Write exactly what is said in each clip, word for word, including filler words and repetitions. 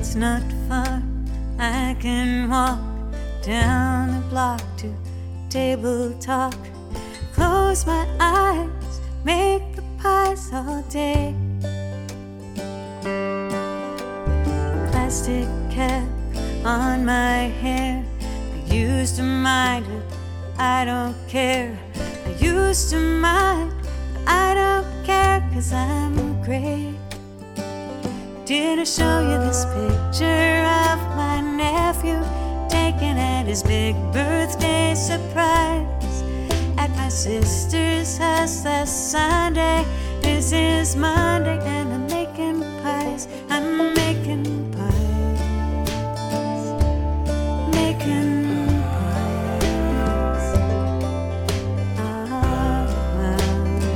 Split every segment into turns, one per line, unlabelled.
It's not far, I can walk down the block to table talk. Close my eyes, make the pies all day. Plastic cap on my hair. I used to mind it, I don't care. I used to mind, but I don't care, 'cause I'm great. Did I show you this picture of my nephew taken at his big birthday surprise at my sister's house last Sunday? This is Monday and I'm making pies. I'm making pies. Making pies. Oh, wow.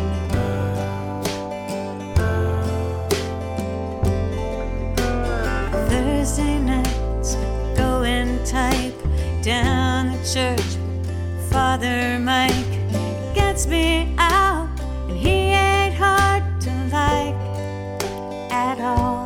Thursday nights, go and type down the church. Father Mike gets me out, and he ain't hard to like at all.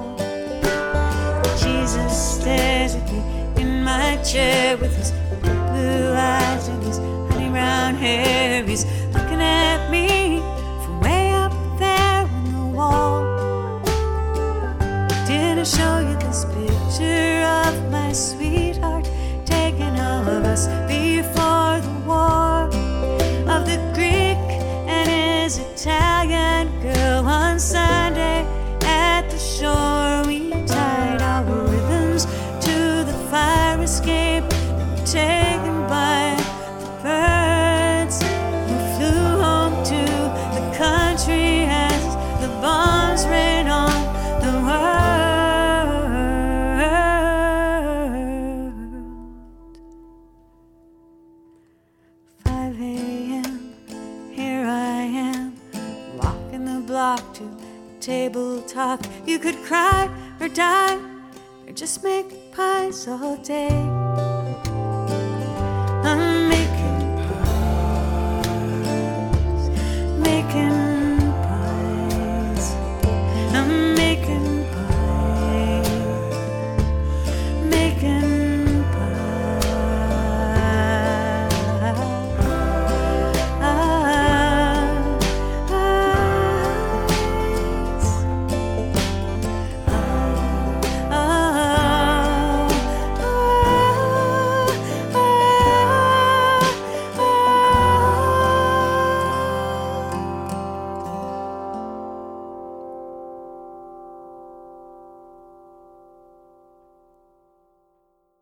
Jesus stares at me in my chair with his blue eyes and his honey brown hair. He's looking at me from way up there on the wall. Did I show you this picture of my sweetheart taking all of us before the war? Of the Greek and his Italian girl on Sunday at the shore. We tied our ribbons to the fire escape and were taken by the birds. We flew home to the country as the bombs rain on the world. five a.m. Here I am, walking the block to table talk. You could cry or die or just make pies all day.